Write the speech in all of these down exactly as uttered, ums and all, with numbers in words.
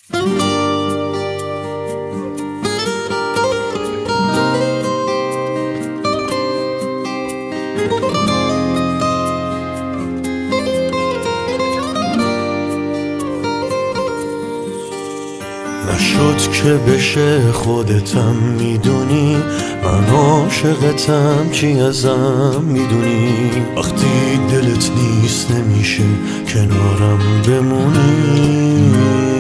نشد که بشه خودتم میدونی، من عاشقتم چی ازم میدونی. وقتی دلت نیست نمیشه کنارم بمونی.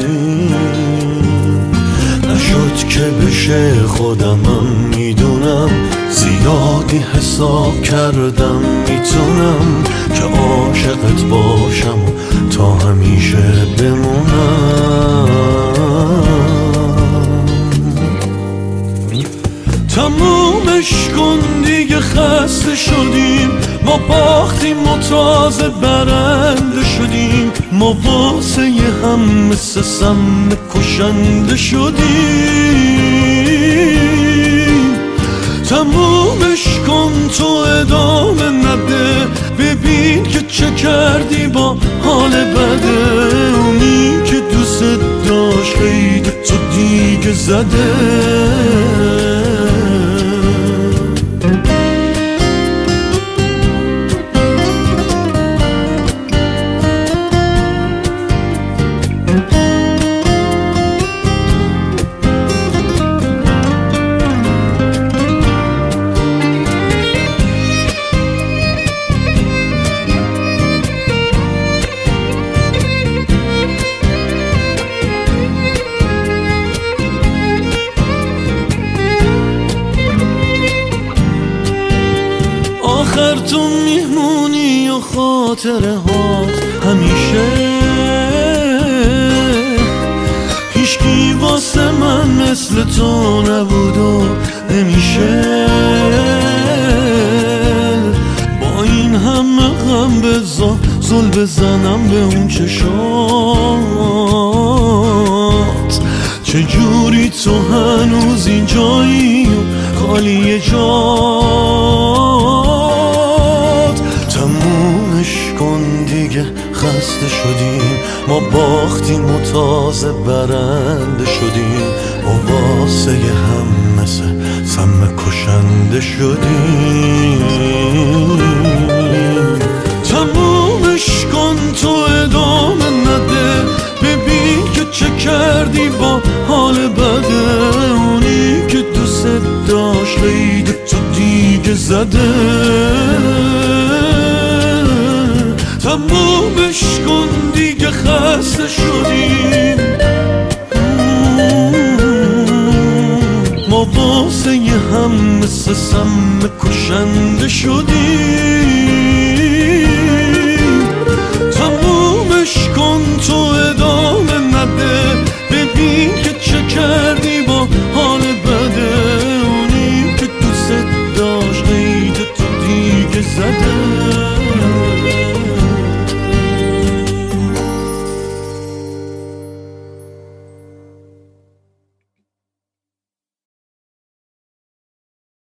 نشد که بشه خودمم میدونم، زیادی حساب کردم میتونم که عاشقت باشم و تا همیشه بمونم. تمومش کن دیگه، خسته شدیم، ما باختیم و تازه برنده شدیم. ما واسه یه هم مثل سم کشنده شدیم. تمومش کن تو ادامه نده، ببین که چه کردی با حال بده. اونی که دوست داشت خیلی تو دیگه زده. آخر تو میمونی و خاطره هات همیشه. هیچکی واسه من مثل تو نبود و نمیشه. با این همه غم بزا زل بزنم به اون چشات. چجوری تو هنوز اینجایی و خالی جات. تمومش کن دیگه، خسته شدیم، ما باختیم و تازه برنده شدیم. و واسه یه هم مثل سم کشنده شدیم. تمومش کن تو ادامه نده، ببین که چه کردی با حال بده. اونی که دوست داشت خیلی تو دیگه زده. تمومش کن دیگه، خسته شدیم، ما واسه یه هم مثل سم کشنده شدیم.